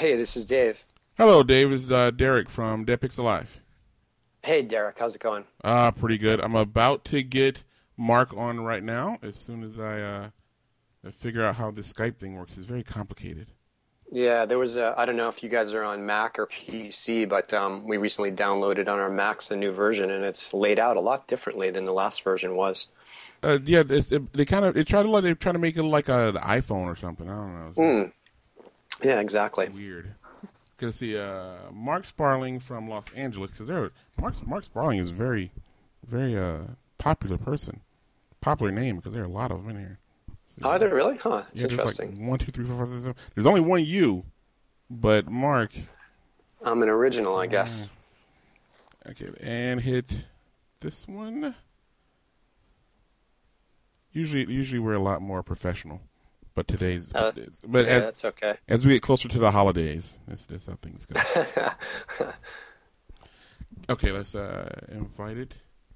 Hey, this is Dave. Hello, Dave. It's Derek from Dead Pixel Live. Hey, Derek, how's it going? Pretty good. I'm about to get Mark on right now as soon as I figure out how this Skype thing works. It's very complicated. Yeah, I don't know if you guys are on Mac or PC, but we recently downloaded on our Macs a new version, and it's laid out a lot differently than the last version was. Yeah, they try to make it like an iPhone or something. I don't know. Yeah, exactly. Weird. Because Mark Sparling from Los Angeles, because Mark Sparling is a very, very popular person, popular name because there are a lot of them in here. So, Are there really? Huh, it's interesting. interesting. Like 1, 2, 3, 4, 5, 6, 7. There's only one you, but Mark. I'm an original, I guess. Okay, and hit this one. Usually we're a lot more professional. But today's, but that's okay. As we get closer to the holidays, that's how things go. Okay, let's invite it.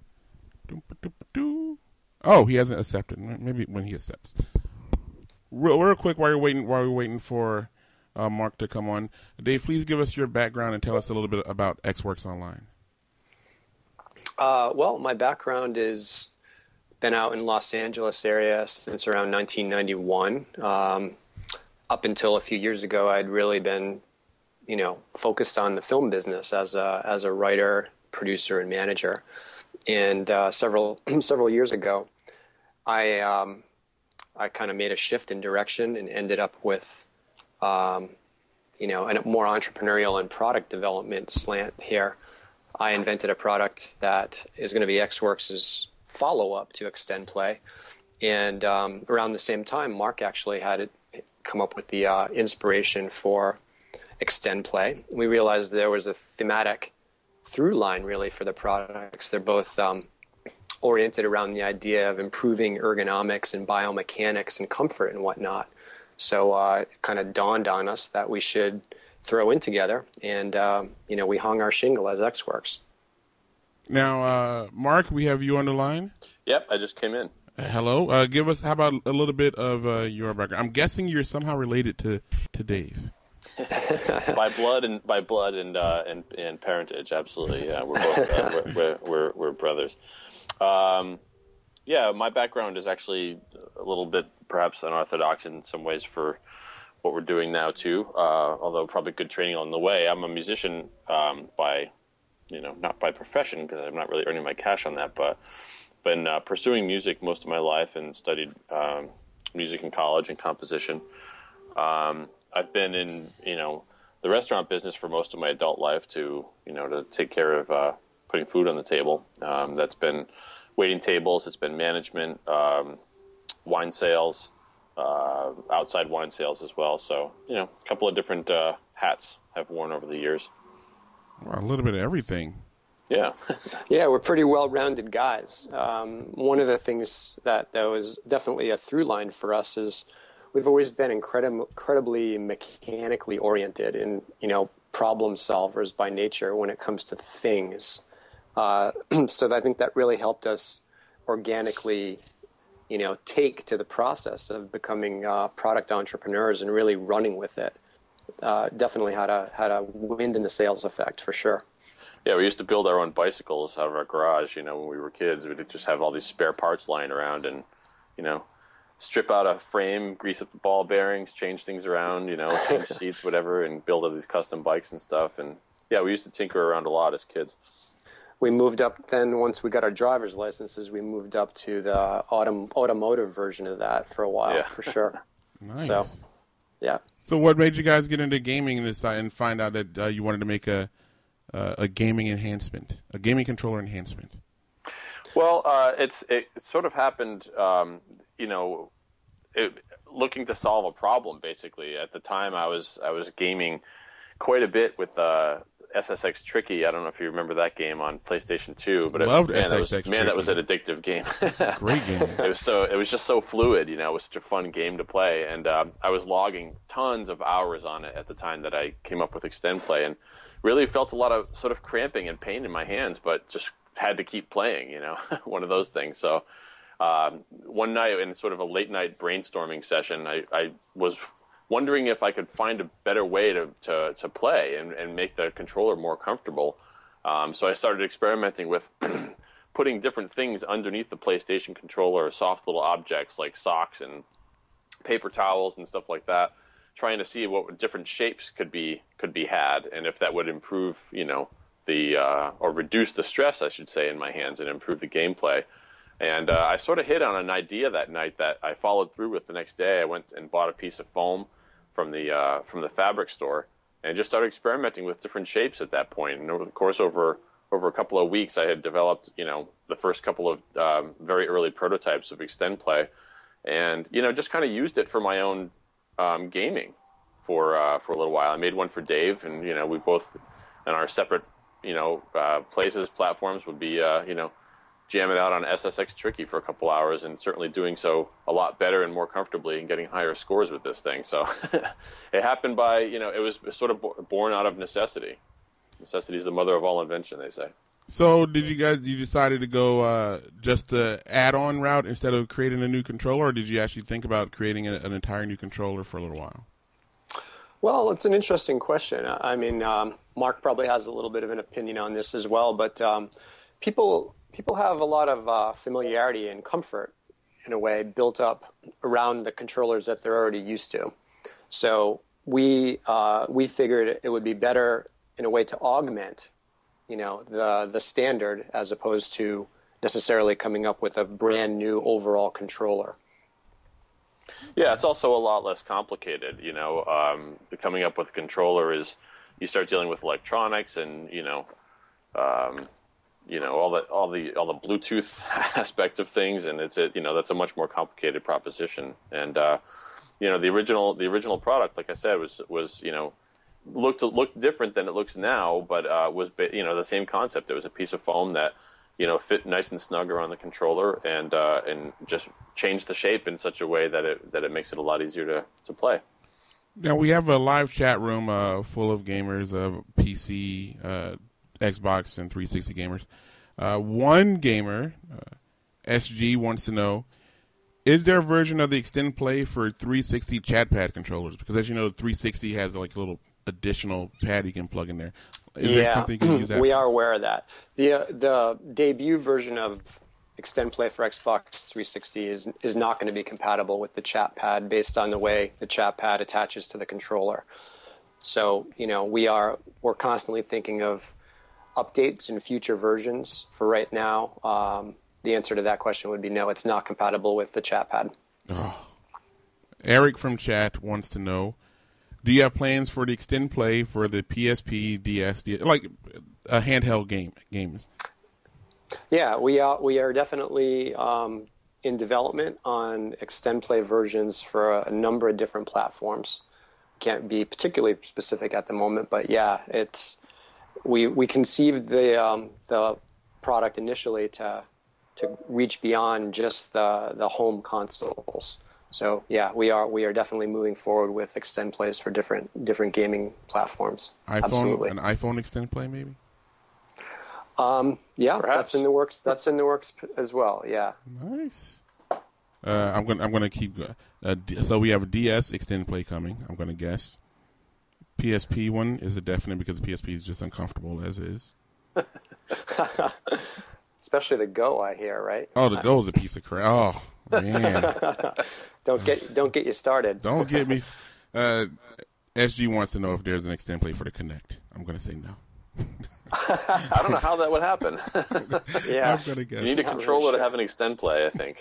Oh, he hasn't accepted. Maybe when he accepts. Real quick, while we're waiting for Mark to come on, Dave, please give us your background and tell us a little bit about XWorks Online. Well, my background is been out in Los Angeles area since around 1991. Up until a few years ago, I'd really been, focused on the film business as a writer, producer, and manager. And several years ago, I kind of made a shift in direction and ended up with, a more entrepreneurial and product development slant here. I invented a product that is going to be XWorks' follow-up to Extend Play. And around the same time, Mark actually had it come up with the inspiration for Extend Play. We realized there was a thematic through line, really, for the products. They're both oriented around the idea of improving ergonomics and biomechanics and comfort and whatnot. So it kind of dawned on us that we should throw in together, and we hung our shingle as XWorks. Now, Mark, we have you on the line. Yep, I just came in. Hello. Give us, how about a little bit of your background? I'm guessing you're somehow related to Dave. by blood and parentage, absolutely. Yeah, we're both we're brothers. Yeah, my background is actually a little bit perhaps unorthodox in some ways for what we're doing now too. Although probably good training on the way. I'm a musician by, not by profession because I'm not really earning my cash on that, but been pursuing music most of my life and studied music in college and composition. I've been in, the restaurant business for most of my adult life to take care of putting food on the table. That's been waiting tables. It's been management, wine sales, outside wine sales as well. So, a couple of different hats I've worn over the years. Wow, a little bit of everything. Yeah. Yeah, we're pretty well-rounded guys. One of the things that was definitely a through line for us is we've always been incredibly mechanically oriented and, problem solvers by nature when it comes to things. So I think that really helped us organically, take to the process of becoming product entrepreneurs and really running with it. Definitely had a wind in the sails effect for sure. Yeah, we used to build our own bicycles out of our garage, when we were kids. We'd just have all these spare parts lying around and, strip out a frame, grease up the ball bearings, change things around, change seats, whatever, and build all these custom bikes and stuff. And, yeah, we used to tinker around a lot as kids. We moved up then, once we got our driver's licenses, we moved up to the automotive version of that for a while, for sure. Nice. So, yeah. So what made you guys get into gaming and find out that you wanted to make a gaming enhancement, a gaming controller enhancement? Well, it sort of happened, looking to solve a problem. Basically, at the time, I was gaming quite a bit with SSX Tricky. I don't know if you remember that game on PlayStation 2, but loved SSX Tricky. That was an addictive game. Great game. It was just so fluid. It was such a fun game to play, and I was logging tons of hours on it at the time that I came up with Extend Play, and really felt a lot of sort of cramping and pain in my hands, but just had to keep playing, one of those things. So one night in sort of a late night brainstorming session, I was wondering if I could find a better way to play and make the controller more comfortable. So I started experimenting with putting different things underneath the PlayStation controller, soft little objects like socks and paper towels and stuff like that, trying to see what different shapes could be had, and if that would improve, or reduce the stress, I should say, in my hands and improve the gameplay. And I sort of hit on an idea that night that I followed through with the next day. I went and bought a piece of foam from the fabric store and just started experimenting with different shapes at that point. And over the course over a couple of weeks, I had developed, the first couple of very early prototypes of Extend-Play, and just kind of used it for my own gaming for a little while. I made one for Dave, and we both in our separate platforms would be jamming out on SSX Tricky for a couple hours, and certainly doing so a lot better and more comfortably and getting higher scores with this thing. So it happened by, it was sort of born out of necessity. Necessity is the mother of all invention, they say. So you decided to go just the add-on route instead of creating a new controller, or did you actually think about creating an entire new controller for a little while? Well, it's an interesting question. I mean, Mark probably has a little bit of an opinion on this as well, but people have a lot of familiarity and comfort, in a way, built up around the controllers that they're already used to. So we figured it would be better, in a way, to augment, the standard, as opposed to necessarily coming up with a brand new overall controller. Yeah, it's also a lot less complicated. Coming up with a controller is, you start dealing with electronics and all the Bluetooth aspect of things, and that's a much more complicated proposition. And the original product, like I said, was looked different than it looks now, but was the same concept. It was a piece of foam that fit nice and snug around the controller, and just changed the shape in such a way that it makes it a lot easier to play. Now we have a live chat room full of gamers, PC, Xbox, and 360 gamers. One gamer, SG, wants to know: is there a version of the Extend-Play for 360 chat pad controllers? Because as you know, 360 has like a little additional pad you can plug in there. Is there something you can use that we for? are aware of that. The debut version of Extend-Play for Xbox 360 is not going to be compatible with the chat pad, based on the way the chat pad attaches to the controller. So, we're constantly thinking of updates in future versions. For right now, the answer to that question would be no, it's not compatible with the chat pad. Oh. Eric from chat wants to know: do you have plans for the Extend-Play for the PSP, DS, like a handheld games? Yeah, we are definitely in development on Extend-Play versions for a number of different platforms. Can't be particularly specific at the moment, but yeah, we conceived the product initially to reach beyond just the home consoles. So yeah, we are definitely moving forward with Extend-Plays for different gaming platforms. Absolutely. An iPhone Extend-Play, maybe. Yeah, perhaps. That's in the works. That's in the works as well. Yeah. Nice. I'm gonna keep. So we have a DS Extend-Play coming. I'm gonna guess. PSP one is a definite, because PSP is just uncomfortable as is. Especially the Go, I hear, right? Oh, the Go is a piece of crap. Oh man. Don't get you started. Don't get me. SG wants to know if there's an Extend-Play for the Kinect. I'm gonna say no. I don't know how that would happen. Yeah, I'm gonna guess. You need a controller to have an Extend-Play, I think.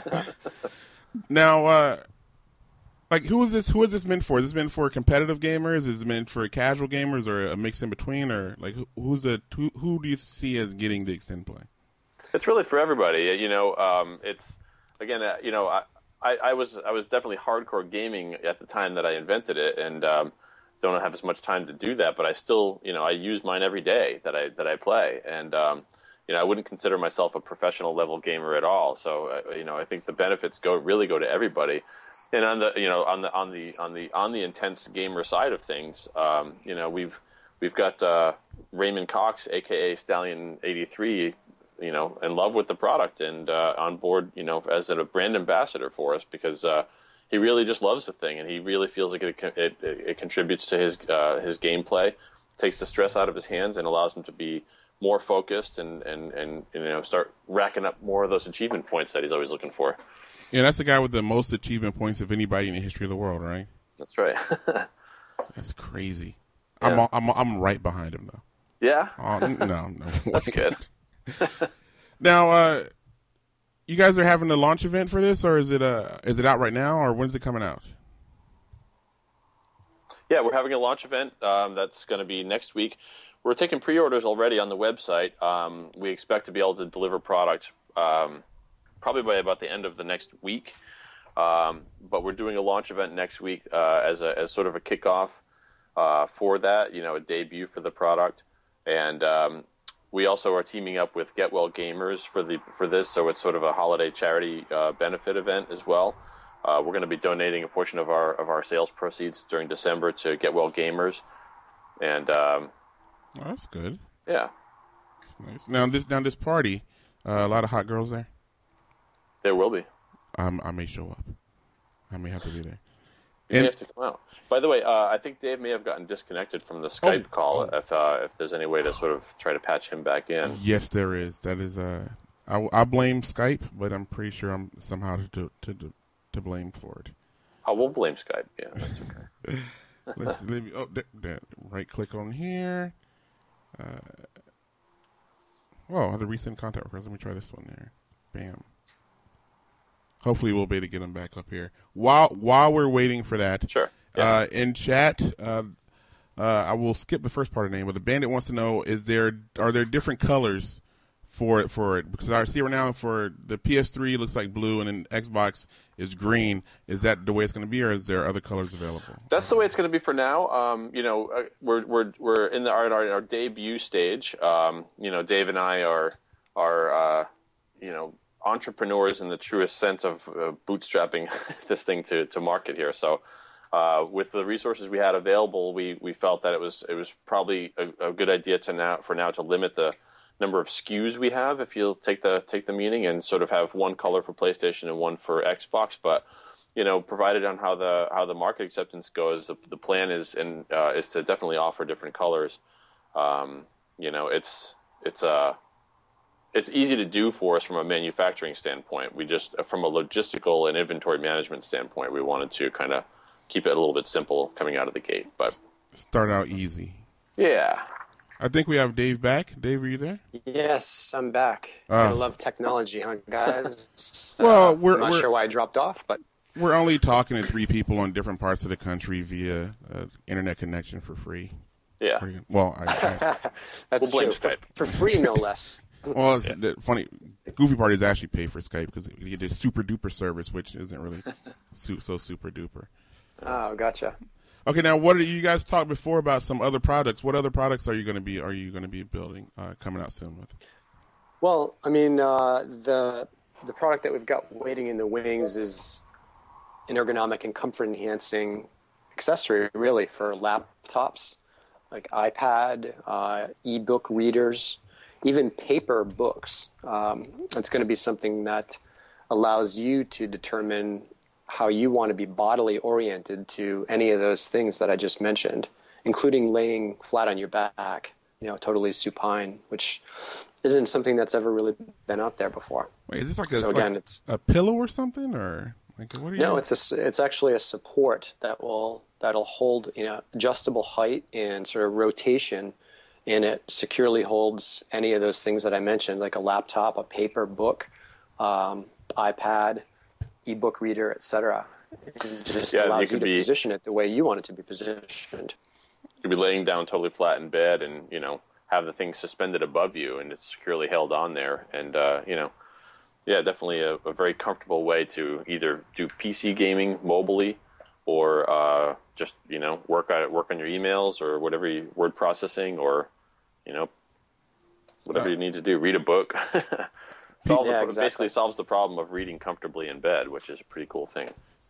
Now, who is this meant for? Is this meant for competitive gamers? Is it meant for casual gamers, or a mix in between? Or who do you see as getting the Extend-Play? It's really for everybody. It's again, I was definitely hardcore gaming at the time that I invented it, and don't have as much time to do that. But I still, I use mine every day that I play, and I wouldn't consider myself a professional level gamer at all. So I think the benefits really go to everybody. And on the intense gamer side of things, we've got Raymond Cox, aka Stallion 83, in love with the product and on board, as a brand ambassador for us, because he really just loves the thing, and he really feels like it contributes to his gameplay, takes the stress out of his hands, and allows him to be more focused and start racking up more of those achievement points that he's always looking for. Yeah, that's the guy with the most achievement points of anybody in the history of the world, right? That's right. That's crazy. Yeah. I'm right behind him though. Yeah. No. That's good. Now, you guys are having a launch event for this, or is it out right now, or when's it coming out? Yeah, we're having a launch event that's going to be next week. We're taking pre-orders already on the website. We expect to be able to deliver product probably by about the end of the next week. But we're doing a launch event next week as sort of a kickoff for that, a debut for the product. And we also are teaming up with Get Well Gamers for this, so it's sort of a holiday charity benefit event as well. We're going to be donating a portion of our sales proceeds during December to Get Well Gamers, and that's good. Yeah, that's nice. Now this party, a lot of hot girls there. There will be. I may show up. I may have to be there. You may have to come out. By the way, I think Dave may have gotten disconnected from the Skype call. If there's any way to sort of try to patch him back in. Yes, there is. That is. I blame Skype, but I'm pretty sure I'm somehow to blame for it. Oh, we'll blame Skype. Yeah, that's okay. Let me. Right click on here. The recent contact request. Let me try this one there. Bam. Hopefully we'll be able to get them back up here. While we're waiting for that, sure. Yeah. In chat, I will skip the first part of the name, but the bandit wants to know: are there different colors for it? Because I see right now for the PS3 it looks like blue, and then Xbox is green. Is that the way it's going to be, or is there other colors available? That's the way it's going to be for now. We're in our debut stage. Dave and I are entrepreneurs in the truest sense of bootstrapping this thing to market here. So with the resources we had available, we felt that it was probably a good idea for now to limit the number of SKUs we have, if you'll take the meaning, and sort of have one color for PlayStation and one for Xbox. But provided on how the market acceptance goes, the plan is to definitely offer different colors. It's easy to do for us from a manufacturing standpoint. We just, from a logistical and inventory management standpoint, we wanted to kind of keep it a little bit simple coming out of the gate. But start out easy. Yeah. I think we have Dave back. Dave, are you there? Yes, I'm back. I love technology, huh, guys? Well, I'm not sure why I dropped off, but we're only talking to 3 people in different parts of the country via internet connection for free. Yeah. Well, that's we'll blame true. Skype. For free, no less. Well, it's the funny. Goofy part is actually pay for Skype because you get this super duper service, which isn't really so super duper. Oh, gotcha. Okay, now you guys talked before about some other products? What other products are you going to be building coming out soon with? Well, I mean, the product that we've got waiting in the wings is an ergonomic and comfort enhancing accessory, really, for laptops, like iPad, ebook readers, even paper books. It's going to be something that allows you to determine how you want to be bodily oriented to any of those things that I just mentioned, including laying flat on your back, totally supine, which isn't something that's ever really been out there before. Wait, is this like it's a pillow or something, or like what are you? No, it's actually a support that'll hold adjustable height and sort of rotation, and it securely holds any of those things that I mentioned, like a laptop, a paper book, iPad, ebook reader, etc. It just allows you to position it the way you want it to be positioned. You could be laying down totally flat in bed and, have the thing suspended above you and it's securely held on there. And, definitely a very comfortable way to either do PC gaming mobily or just, work on your emails or whatever, word processing or, whatever you need to do, read a book. Basically solves the problem of reading comfortably in bed, which is a pretty cool thing.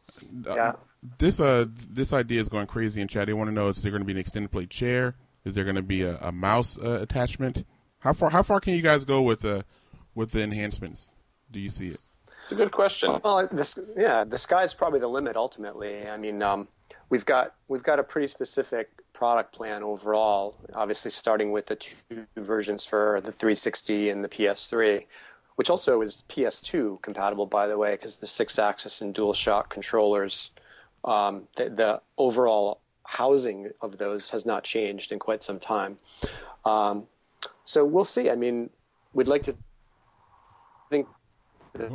This idea is going crazy in chat. They want to know: is there going to be an extended play chair? Is there going to be a mouse attachment? How far can you guys go with the enhancements? Do you see it? It's a good question. Well, the sky's probably the limit ultimately. I mean, we've got a pretty specific product plan overall. Obviously, starting with the 2 versions for the 360 and the PS3, which also is PS2 compatible, by the way, because the 6-axis and DualShock controllers, the overall housing of those has not changed in quite some time. So we'll see. I mean, we'd like to think that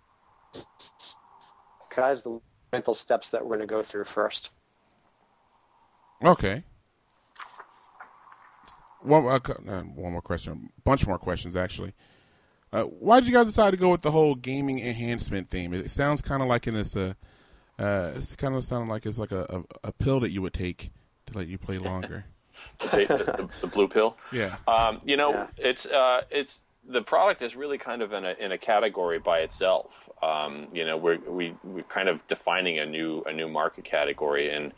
guys, the mental steps that we're going to go through first. Okay. One more question. A bunch more questions, actually. Why did you guys decide to go with the whole gaming enhancement theme? It sounds kind of like it's kind of sounding like it's like a pill that you would take to let you play longer. the blue pill. Yeah. It's the product is really kind of in a category by itself. We're kind of defining a new market category, and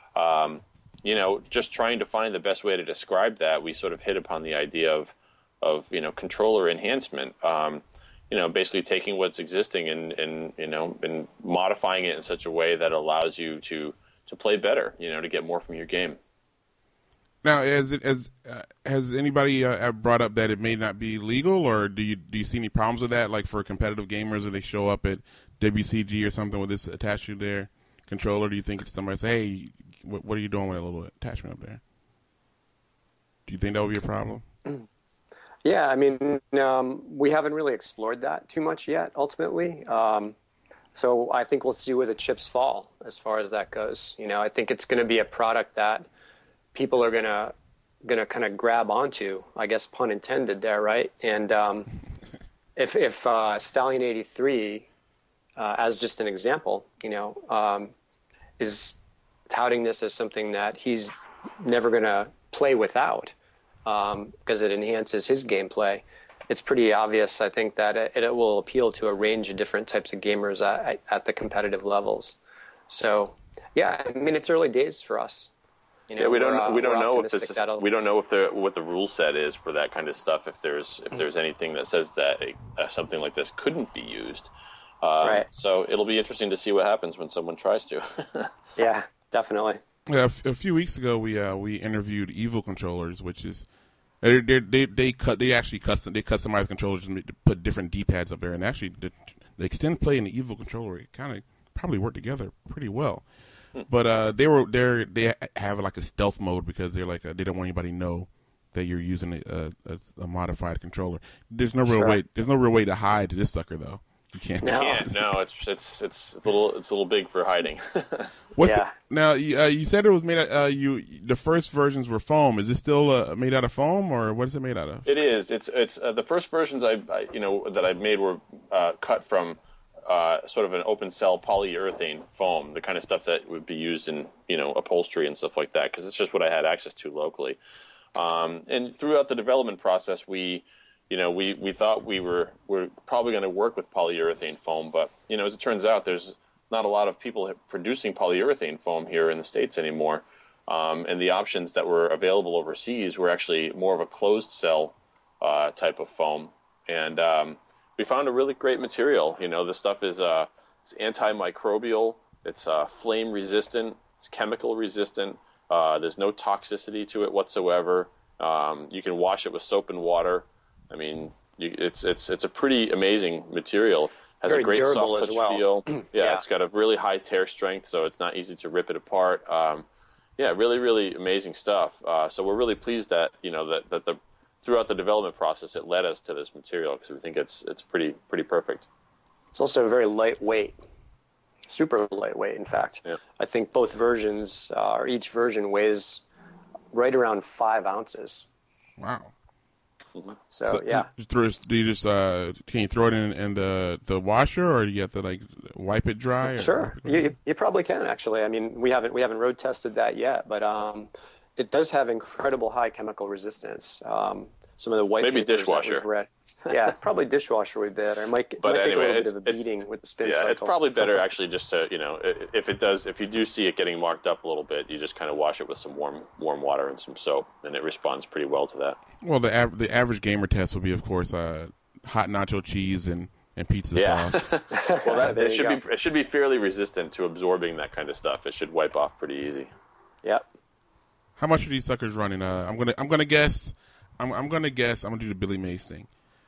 just trying to find the best way to describe that, we sort of hit upon the idea of controller enhancement. Basically taking what's existing and modifying it in such a way that allows you to play better, to get more from your game. Now, has anybody brought up that it may not be legal, or do you see any problems with that? Like for competitive gamers, if they show up at WCG or something with this attached to their controller, do you think somebody say, "Hey, what are you doing with a little attachment up there?" Do you think that would be a problem? Yeah, I mean, we haven't really explored that too much yet, ultimately. So I think we'll see where the chips fall as far as that goes. I think it's going to be a product that people are gonna kind of grab onto, I guess, pun intended there, right? And if Stallion 83, as just an example, is touting this as something that he's never gonna play without, because it enhances his gameplay, it's pretty obvious, I think, that it will appeal to a range of different types of gamers at the competitive levels. So, yeah, I mean, it's early days for us. We don't know what the rule set is for that kind of stuff. If there's anything that says that something like this couldn't be used, right. So it'll be interesting to see what happens when someone tries to. Yeah, definitely. Yeah, a few weeks ago we interviewed Evil Controllers, which is they actually customize controllers and put different D-pads up there, and actually the extend play and the Evil Controller, it kind of probably work together pretty well. But they have like a stealth mode because they're like they don't want anybody to know that you're using a modified controller. There's no real way to hide this sucker though. You can't. No, it's a little big for hiding. Now you said it was made the first versions were foam. Is it still made out of foam, or what is it made out of? It is. It's the first versions that I made were cut from sort of an open cell polyurethane foam, the kind of stuff that would be used in upholstery and stuff like that, because it's just what I had access to locally. And throughout the development process, we thought we're probably going to work with polyurethane foam, but as it turns out, there's not a lot of people producing polyurethane foam here in the States anymore, and the options that were available overseas were actually more of a closed cell type of foam, and we found a really great material. This stuff is it's antimicrobial, it's flame resistant, it's chemical resistant. There's no toxicity to it whatsoever. You can wash it with soap and water. I mean, it's a pretty amazing material. Has very a great durable soft touch as well. feel. Yeah, it's got a really high tear strength, so it's not easy to rip it apart. Really, really amazing stuff. So we're really pleased that that throughout the development process, it led us to this material because we think it's pretty perfect. It's also very lightweight, super lightweight. In fact, Yeah. I think both versions, or each version, weighs right around 5 ounces. Wow. So yeah. Do you just can you throw it in the washer, or do you have to wipe it dry? Sure, you probably can actually. I mean, we haven't road tested that yet, but it does have incredible high chemical resistance. Some of the white maybe papers dishwasher. that we've read. Yeah, probably dishwasher would be better. It might take a little bit of a beating with the spin cycle. It's probably better actually just to if you do see it getting marked up a little bit, you just kind of wash it with some warm water and some soap, and it responds pretty well to that. Well, the average gamer test will be, of course, hot nacho cheese and and pizza Yeah. sauce. Well, There you go. it should be fairly resistant to absorbing that kind of stuff. It should wipe off pretty easy. Yep. How much are these suckers running? I'm gonna guess. I'm gonna do the Billy Mays thing.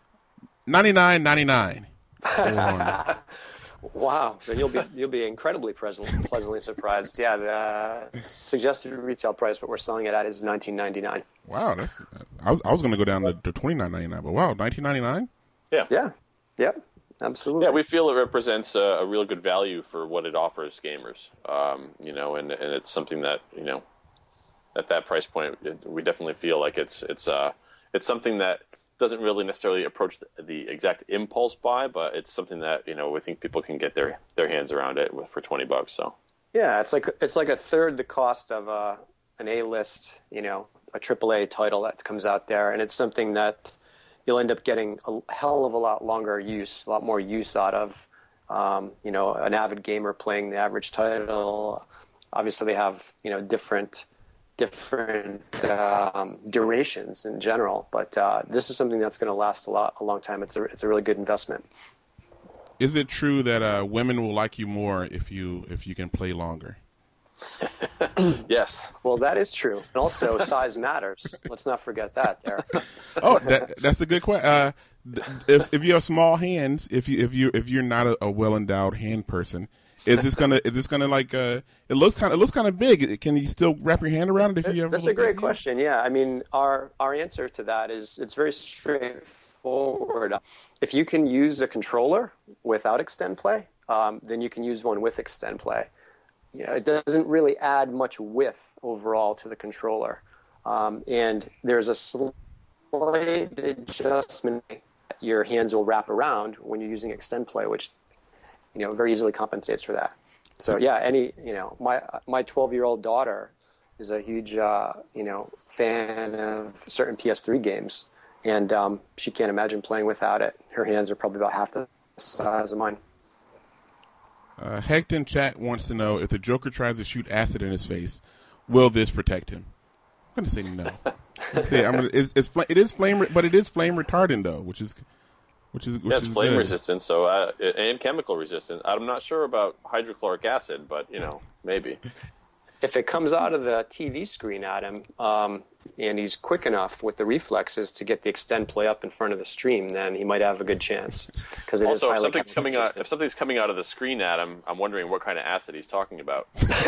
$99.99. Wow. Then you'll be incredibly pleasantly surprised. Yeah. The suggested retail price, what we're selling it at, is $19.99. Wow, I was gonna go down to $29.99, but wow, $19.99. Yeah. Yeah. Yep. Absolutely. Yeah, we feel it represents a real good value for what it offers gamers. And it's something that, at that price point, we definitely feel like it's something that doesn't really necessarily approach the exact impulse buy, but it's something that we think people can get their hands around it for $20. So yeah, it's like a third the cost of an A-list, a AAA title that comes out there, and it's something that you'll end up getting a hell of a lot more use out of. An avid gamer playing the average title. Obviously, they have different durations in general, but this is something that's going to last a long time. It's a really good investment. Is it true that women will like you more if you can play longer? yes. Well, that is true, and also size matters. Let's not forget that. There. Oh, that's a good question. If you have small hands, if you're not a well endowed hand person, is this gonna like it looks kind of big? Can you still wrap your hand around it if you have? That's a great question. Yeah, I mean, our answer to that is it's very straightforward. If you can use a controller without Extend Play, then you can use one with Extend Play. It doesn't really add much width overall to the controller, and there's a slight adjustment your hands will wrap around when you're using Extend Play, which very easily compensates for that. So yeah, my 12-year-old daughter is a huge fan of certain PS3 games, and she can't imagine playing without it. Her hands are probably about half the size of mine. Hecht in chat wants to know if the Joker tries to shoot acid in his face, will this protect him? I'm going to say no. It is flame retardant though, which is it's flame good. resistant, so and chemical resistant. I'm not sure about hydrochloric acid, but maybe. If it comes out of the TV screen at him, and he's quick enough with the reflexes to get the Extend Play up in front of the stream, then he might have a good chance. Because also, if something's coming out of the screen at him, I'm wondering what kind of acid he's talking about.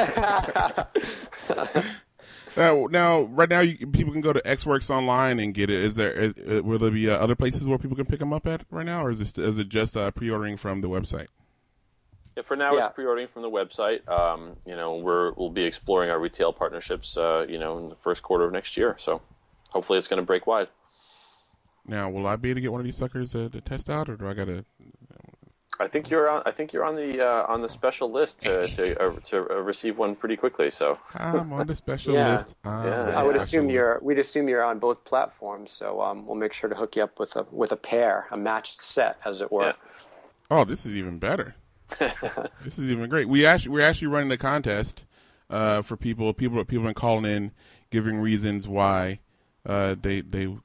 Now, right now, people can go to XWorks Online and get it. Will there be other places where people can pick them up at right now, or is it just pre-ordering from the website? Yeah, for now, it's pre-ordering from the website. We'll be exploring our retail partnerships, in the first quarter of next year. So hopefully, it's going to break wide. Now, will I be able to get one of these suckers to test out, or do I got to? I think you're on the special list to receive one pretty quickly. So I'm on the special list. We'd assume you're on both platforms. So we'll make sure to hook you up with a pair, a matched set, as it were. Yeah. Oh, this is even better. This is even great. We're actually running a contest for people. People have been calling in, giving reasons why they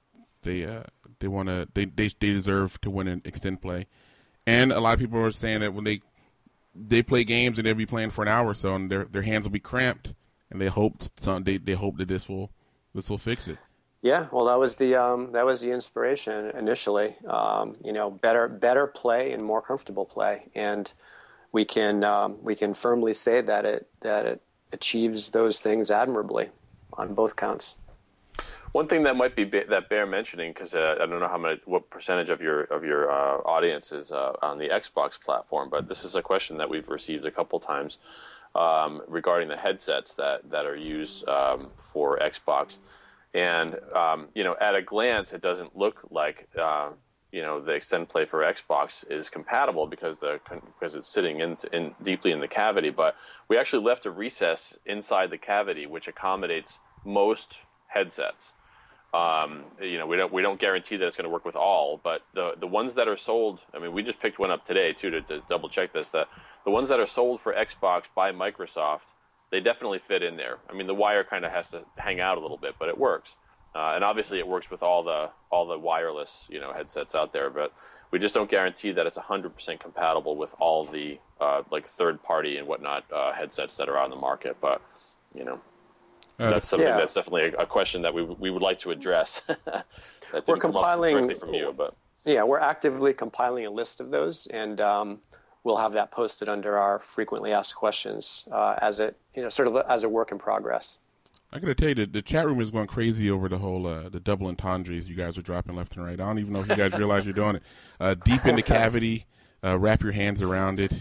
deserve to win an Extend Play, and a lot of people are saying that when they play games and they'll be playing for an hour or so, and their hands will be cramped, and they hope that this will fix it. Yeah, well, that was the inspiration initially. Better play and more comfortable play, and we can firmly say that it achieves those things admirably on both counts. One thing that might be that bear mentioning, because I don't know what percentage of your audience is on the Xbox platform, but this is a question that we've received a couple times regarding the headsets that are used for Xbox. And at a glance, it doesn't look like the Extend Play for Xbox is compatible because it's sitting deeply in the cavity. But we actually left a recess inside the cavity which accommodates most headsets. We don't guarantee that it's going to work with all, but the ones that are sold, I mean, we just picked one up today too to double check this. The ones that are sold for Xbox by Microsoft, they definitely fit in there. I mean, the wire kind of has to hang out a little bit, but it works. And obviously it works with all the wireless, headsets out there, but we just don't guarantee that it's 100% compatible with all the like third party and whatnot headsets that are out in the market. But that's something that's definitely a question that we would like to address. That we're didn't come up compiling directly from you, but we're actively compiling a list of those, and we'll have that posted under our frequently asked questions as it sort of as a work in progress. I gotta tell you, the chat room is going crazy over the whole the double entendres you guys are dropping left and right. I don't even know if you guys realize you're doing it. Deep in the cavity, wrap your hands around it.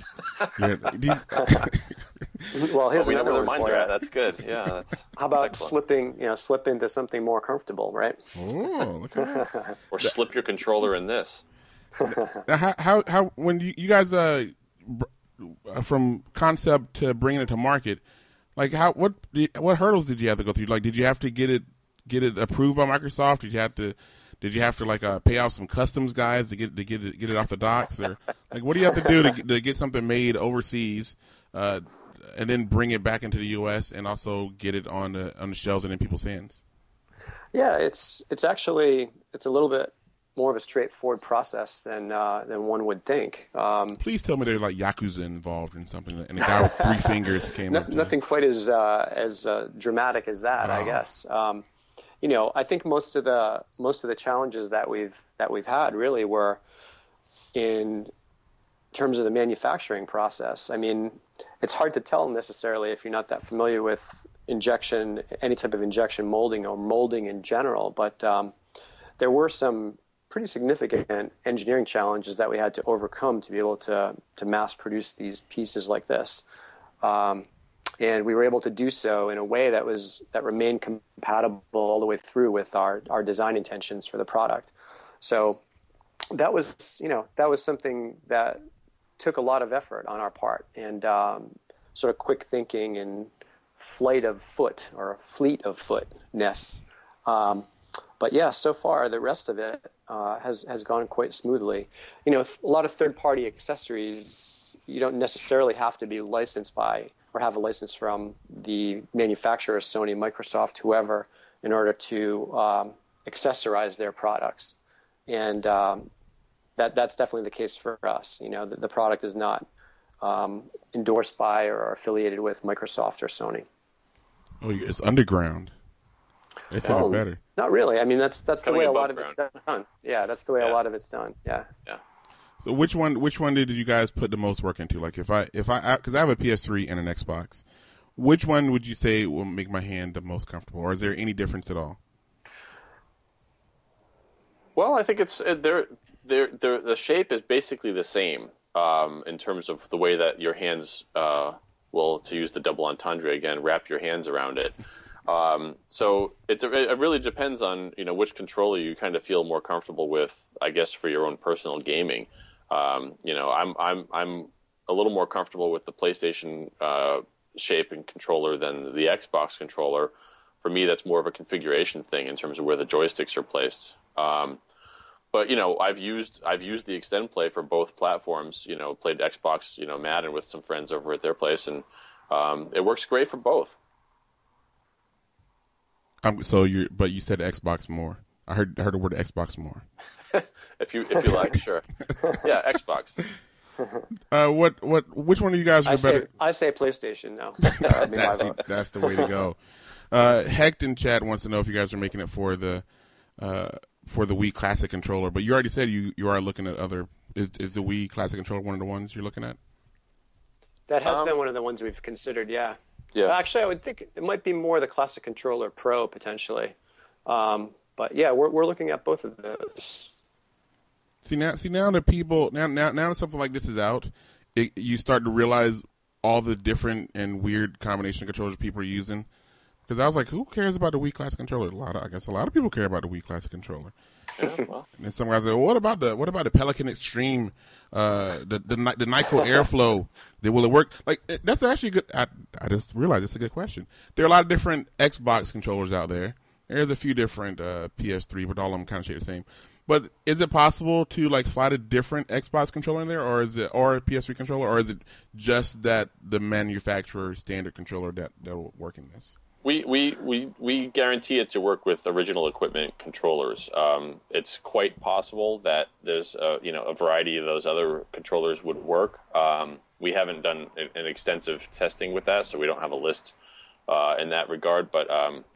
Well, here's another one for you. That's good. Yeah. How about slip into something more comfortable, right? Oh, look at that. Or slip your controller in this. Now, how when you guys from concept to bringing it to market, like what hurdles did you have to go through? Like, did you have to get it approved by Microsoft? Did you have to like pay off some customs guys to get it off the docks, or like what do you have to do to get something made overseas, and then bring it back into the U.S. and also get it on the shelves and in people's hands? Yeah, it's actually a little bit more of a straightforward process than one would think. Please tell me there's like Yakuza involved in something, and a guy with 3 fingers came up. Nothing quite as dramatic as that, I guess. I think most of the challenges that we've had really were in terms of the manufacturing process. I mean, it's hard to tell necessarily if you're not that familiar with any type of injection molding or molding in general, but there were some pretty significant engineering challenges that we had to overcome to be able to mass produce these pieces like this. And we were able to do so in a way that remained compatible all the way through with our design intentions for the product. So that was something that took a lot of effort on our part, and sort of quick thinking and fleet of footness. But yeah, so far the rest of it has gone quite smoothly. A lot of third-party accessories, you don't necessarily have to be licensed by or have a license from the manufacturer, Sony, Microsoft, whoever, in order to accessorize their products. And that's definitely the case for us. The product is not endorsed by or affiliated with Microsoft or Sony. Oh, it's underground. They said it better. Not really. I mean, that's the way a lot of it's done. Yeah, that's the way a lot of it's done. Yeah. Yeah. So which one did you guys put the most work into? Like because I have a PS3 and an Xbox, which one would you say will make my hand the most comfortable, or is there any difference at all? Well, I think it's the shape is basically the same in terms of the way that your hands will, to use the double entendre again, wrap your hands around it. So it really depends on which controller you kind of feel more comfortable with, I guess, for your own personal gaming. I'm a little more comfortable with the PlayStation shape and controller than the Xbox controller. For me, that's more of a configuration thing in terms of where the joysticks are placed. But I've used the Extend Play for both platforms. Played Xbox, Madden with some friends over at their place, and it works great for both. But you said Xbox more. I heard the word Xbox more. if you like, sure. Yeah, Xbox. Which one of you guys are better? I say PlayStation now. That's the way to go. Hecht in chat wants to know if you guys are making it for the Wii Classic controller, but you already said you are looking at other. Is the Wii Classic controller one of the ones you're looking at? That has been one of the ones we've considered. Yeah. Yeah. Actually, I would think it might be more the Classic Controller Pro potentially. But yeah, we're looking at both of those. See now that people now that something like this is out, you start to realize all the different and weird combination of controllers people are using. Because I was like, who cares about the Wii Classic controller? I guess a lot of people care about the Wii Classic controller. Yeah, well. And then some guys say, well, what about the Pelican Extreme, the Nyko Airflow? Will it work? Like, that's actually good. I just realized it's a good question. There are a lot of different Xbox controllers out there. There's a few different PS3, but all of them kind of shade the same. But is it possible to like slide a different Xbox controller in there, or a PS3 controller, or is it just that the manufacturer standard controller that will work in this? We guarantee it to work with original equipment controllers. It's quite possible that there's a variety of those other controllers would work. We haven't done an extensive testing with that, so we don't have a list in that regard. But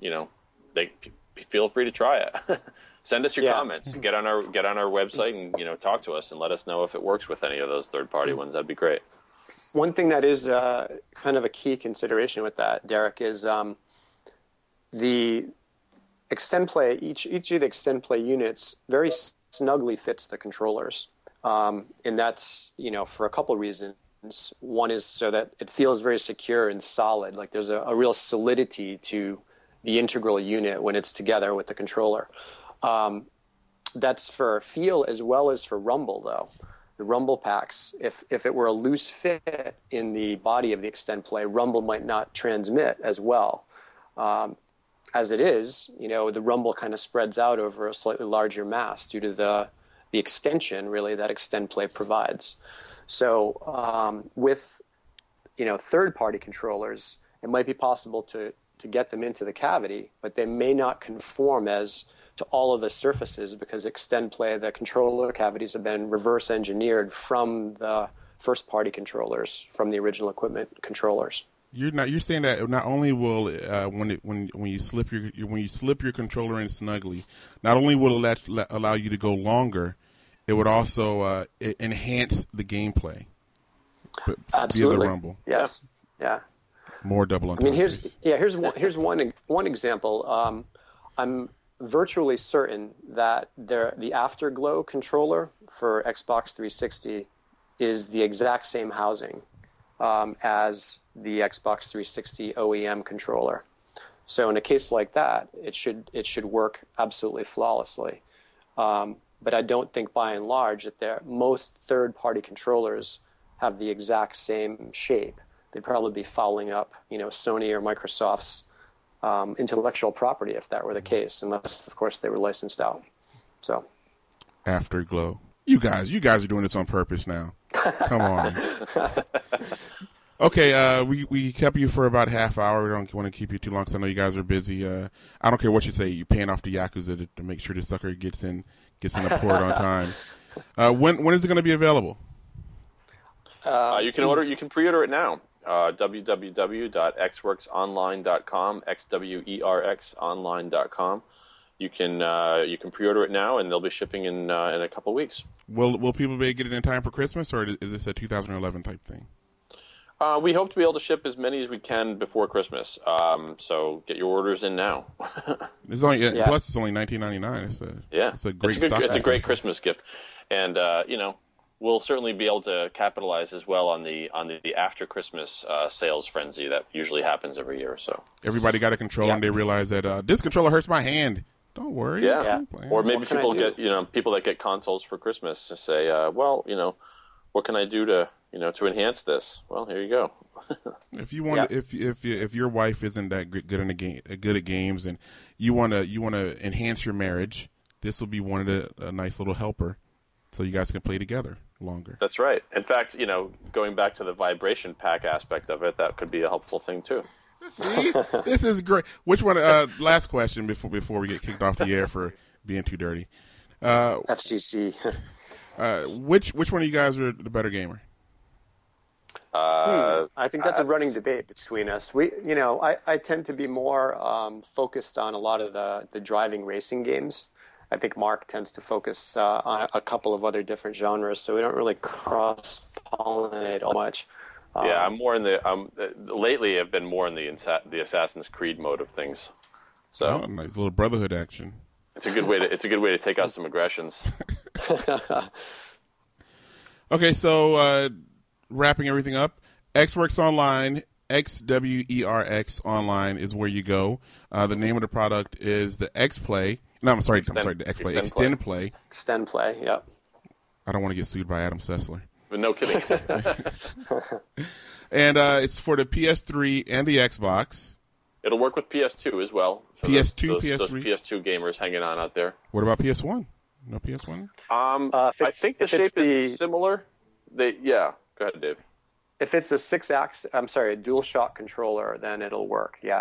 feel free to try it. Send us your comments. Get on our website and talk to us and let us know if it works with any of those third-party ones. That'd be great. One thing that is kind of a key consideration with that, Derek, is the XtendPlay. Each of the XtendPlay units very snugly fits the controllers, and that's for a couple reasons. One is so that it feels very secure and solid, like there's a real solidity to the integral unit when it's together with the controller. That's for feel as well as for rumble, though. The rumble packs, if it were a loose fit in the body of the XtendPlay, rumble might not transmit as well. As it is, the rumble kind of spreads out over a slightly larger mass due to the extension, really, that XtendPlay provides. So with third-party controllers, it might be possible to get them into the cavity, but they may not conform to all of the surfaces because XtendPlay, the controller cavities have been reverse engineered from the first-party controllers, from the original equipment controllers. You're saying that not only will when you slip your controller in snugly, not only will it allow you to go longer, it would also enhance the gameplay. Absolutely. Via the rumble. Yes. Yeah. More double entendres. Here's one example. I'm virtually certain that the Afterglow controller for Xbox 360 is the exact same housing as the Xbox 360 OEM controller. So in a case like that, it should work absolutely flawlessly. But I don't think by and large that most third-party controllers have the exact same shape. They'd probably be following up, Sony or Microsoft's intellectual property if that were the case, unless, of course, they were licensed out. So, Afterglow, you guys are doing this on purpose now. Come on. Okay, we kept you for about half hour. We don't want to keep you too long because I know you guys are busy. I don't care what you say. You're paying off the Yakuza to make sure the sucker gets in the port on time. When is it going to be available? You can pre-order it now. www.xworksonline.com, xwerxonline.com. You can pre-order it now, and they'll be shipping in a couple of weeks. Will people be able to get it in time for Christmas, or is this a 2011 type thing? We hope to be able to ship as many as we can before Christmas. So get your orders in now. Plus it's only $19.99. It's a great Christmas gift, and we'll certainly be able to capitalize as well on the after Christmas sales frenzy that usually happens every year. So everybody got a controller and they realize that this controller hurts my hand. Don't worry. Yeah. Or maybe people get people that get consoles for Christmas to say, what can I do to enhance this? Well, here you go. If you want, if your wife isn't that good at games, and you want to enhance your marriage, this will be a nice little helper, so you guys can play together longer. That's right. In fact, going back to the vibration pack aspect of it, that could be a helpful thing too. See, this is great. Which one? Last question before we get kicked off the air for being too dirty. FCC. Which one of you guys are the better gamer? I think that's a running debate between us. I tend to be more focused on a lot of the driving racing games. I think Mark tends to focus on a couple of other different genres, so we don't really cross-pollinate all much. I'm more in lately I've been more in the Assassin's Creed mode of things. So nice little brotherhood action. It's a good way to take out some aggressions. Okay, so wrapping everything up, XWorks Online, XWERX Online is where you go. The name of the product is the XPlay. No, I'm sorry, the XPlay. XtendPlay. XtendPlay, yep. I don't want to get sued by Adam Sessler. But no kidding. And it's for the PS3 and the Xbox. It'll work with PS2 as well. So PS2, PS3? Those PS3? PS2 gamers hanging on out there. What about PS1? No PS1? I think the shape is similar. Go ahead, Dave. If it's a DualShock controller, then it'll work, yeah.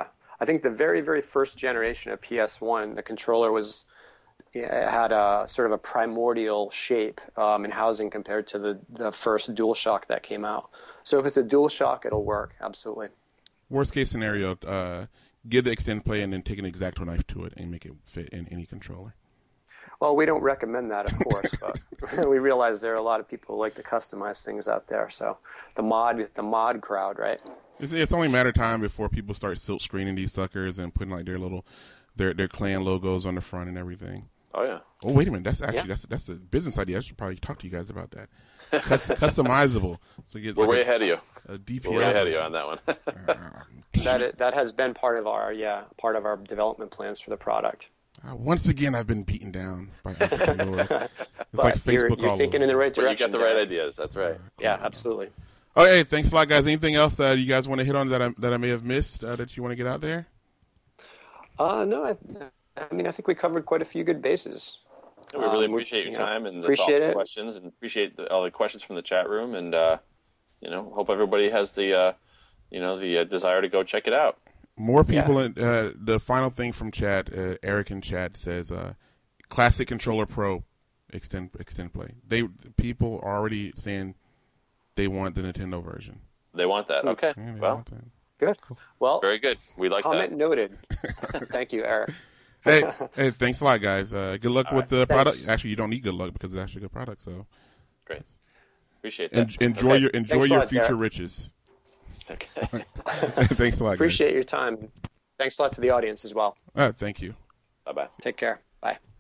I think the very, very first generation of PS1, the controller had a sort of a primordial shape and housing compared to the first DualShock that came out. So if it's a DualShock, it'll work, absolutely. Worst case scenario, give the Extend Play and then take an X-Acto knife to it and make it fit in any controller. Well, we don't recommend that, of course, but we realize there are a lot of people who like to customize things out there. So the mod crowd, right? It's only a matter of time before people start silk screening these suckers and putting like their clan logos on the front and everything. Oh yeah. Oh wait a minute, that's a business idea. I should probably talk to you guys about that. Customizable. So we're way ahead of you. A DPL. We're way ahead of you on that one. That has been part of our development plans for the product. Once again, I've been beaten down by entrepreneurs. It's like Facebook. You're thinking in the right direction. You got the right ideas. That's right. Yeah, absolutely. Oh, hey, thanks a lot, guys. Anything else you guys want to hit on that I may have missed that you want to get out there? No, I mean, I think we covered quite a few good bases. We really appreciate your time and the thoughtful questions, and appreciate all the questions from the chat room, and hope everybody has the desire to go check it out. More people. The final thing from chat, Eric in chat says, "Classic Controller Pro, extend play." People are already saying they want the Nintendo version. They want that. Okay. Yeah, well, good. Cool. Well, very good. We like comment that. Noted. Thank you, Eric. Hey, thanks a lot, guys. Good luck with the product. Thanks. Actually, you don't need good luck because it's actually a good product. So great. Appreciate that. Enjoy your Thanks future Derek. riches. Okay. Thanks a lot, guys. Appreciate your time. Thanks a lot to the audience as well. Thank you. Bye-bye. Take care. Bye.